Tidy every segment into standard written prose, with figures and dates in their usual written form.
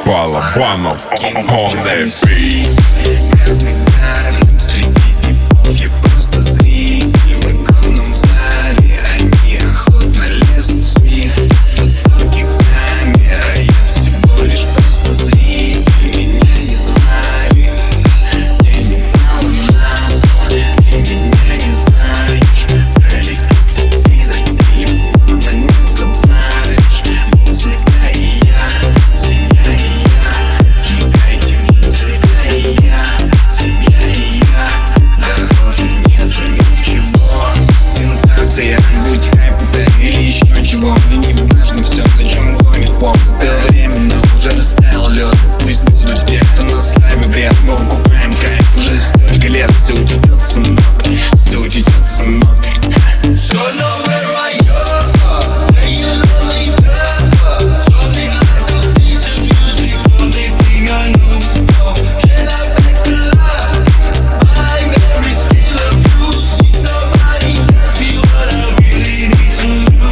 Балабанов on the beat. Разгадали среди типов, я просто зритель в огромном зале. Они охотно лезут в смех, потоки камеры. Я всего лишь просто зритель, меня не звали. Денег мало надо, ты меня не знаешь. Пролетит призрак с телефона, не забавишь. Музыка и я, семья и я. Кидайте музыка и я, семья и я. Дороже нету ничего. Сенсация, будь хайп это или еще чего. Мне не важно все, на чем гонит поп. Это временно, уже растаял лед. Пусть будут те, кто на славе бред. Мы покупаем кайф уже столько лет. Все утечет, сынок, все утечет, сынок. So now where are you? Where you lonely forever? Something like a piece of music, only thing I know. Can I back to life? My memories still abused. If nobody tells me what I really need to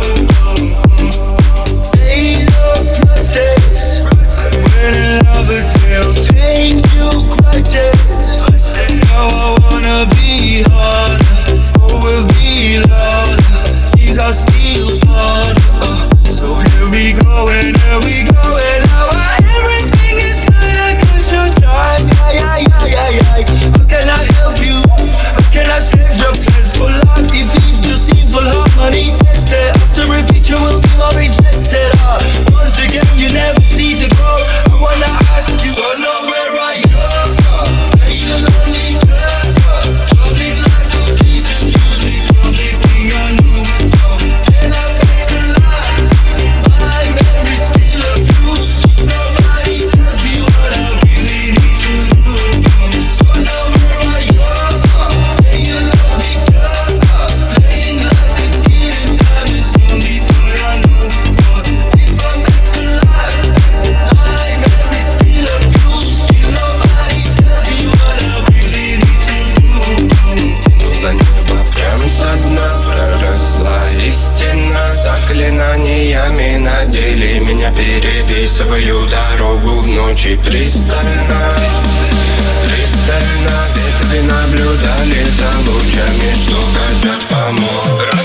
do. Days of process, when another tale take new crisis. Now I wanna be harder, over be louder. These are still fun. So here we go and here we go and now everything is like I should try. How can I help you? How can I save your plans for life? If it's just simple harmony tested, after a picture will be more interested. Once again you never see the goal. I wanna ask you, so now where are you? Are you lonely forever? Something like a piece of music, only thing I know. Can I back to life? My memories still abused. If nobody tells me what I really need to do. So now where are you? Are you lonely forever? Playing like a kid in time is the only toy I know. If I'm back to life, my memories still abused. Still nobody tells me what I really need to do. Тянуло небо прям со дна, проросла истина. Заклинаниями надели меня, переписываю дорогу в ночи пристально. Пристально ветви наблюдали за лучами, что хотят помочь.